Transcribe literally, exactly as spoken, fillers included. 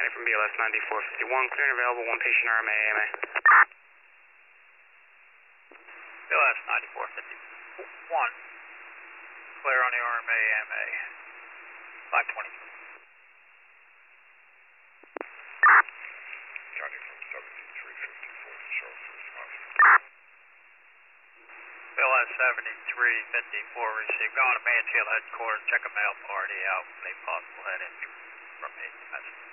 from B L S ninety-four fifty-one, clear and available, one patient R M A, A M A. B L S ninety-four fifty-one, clear on the R M A, A M A, five twenty. County from seventy-three fifty-four, Charles response. B L S seventy-three fifty-four received. Go on to Mansfield headquarters, check a mail party out, any possible head injury from me. Message.